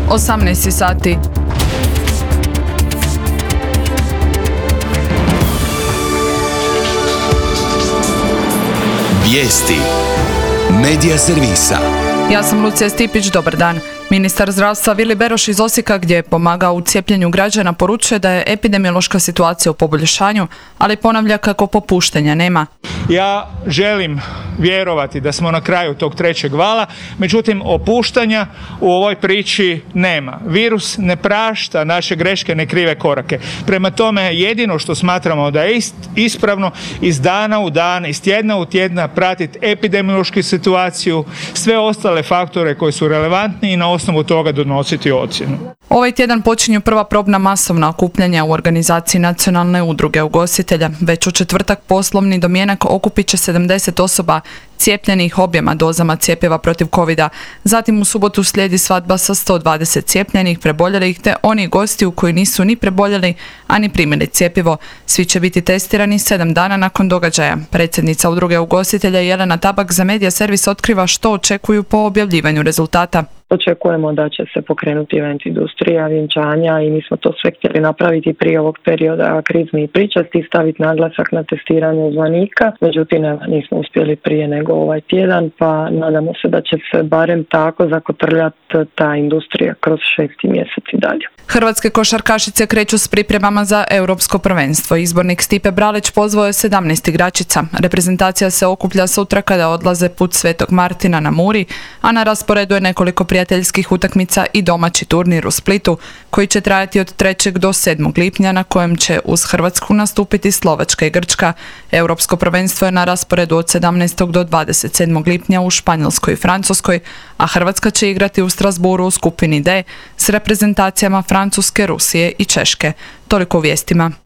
18 sati. Vijesti Medija servisa. Ja sam Lucija Stipić, dobar dan. Ministar zdravstva Vili Beroš iz Osijeka, gdje je pomagao u cijepljenju građana, poručuje da je epidemiološka situacija u poboljšanju, ali ponavlja kako popuštanja nema. Ja želim vjerovati da smo na kraju tog trećeg vala, međutim opuštanja u ovoj priči nema. Virus ne prašta naše greške, ne krive korake. Prema tome, jedino što smatramo da je ispravno iz dana u dan, iz tjedna u tjedna pratiti epidemiološku situaciju, sve ostale faktore koji su relevantni i na osnovu toga donositi ocjenu. Ovaj tjedan počinju prva probna masovna okupljanja u organizaciji Nacionalne udruge ugostitelja. Već u četvrtak poslovni domjenak okupit će 70 osoba cijepljenih objema dozama cjepiva protiv covida. Zatim u subotu slijedi svadba sa 120 cijepljenih, preboljelih te oni gostiju koji nisu ni preboljeli, a ni primili cjepivo. Svi će biti testirani 7 dana nakon događaja. Predsjednica udruge ugostitelja Jelena Tabak za Medija servis otkriva što očekuju po objavljivanju rezultata. Očekujemo da će se pokrenuti event industrija, vjenčanja i mi smo to sve htjeli napraviti prije ovog perioda krizni i pričasti, staviti naglasak na testiranje uzvanika. Međutim, nismo uspjeli prije nego ovaj tjedan, pa nadamo se da će se barem tako zakotrljati ta industrija kroz 6. mjesec i dalje. Hrvatske košarkašice kreću s pripremama za europsko prvenstvo. Izbornik Stipe Bralić pozvao je 17 igračica. Reprezentacija se okuplja sutra kada odlaze put Svetog Martina na Muri, a na rasporedu je nekoliko prijateljskih utakmica i domaći turnir u Splitu, koji će trajati od 3. do 7. lipnja, na kojem će uz Hrvatsku nastupiti Slovačka i Grčka. Europsko prvenstvo je na rasporedu od 17. do 27. lipnja u Španjolskoj i Francuskoj, a Hrvatska će igrati u Strasbourgu u skupini D s reprezentacijama Francuske, Rusije i Češke. Toliko u vijestima.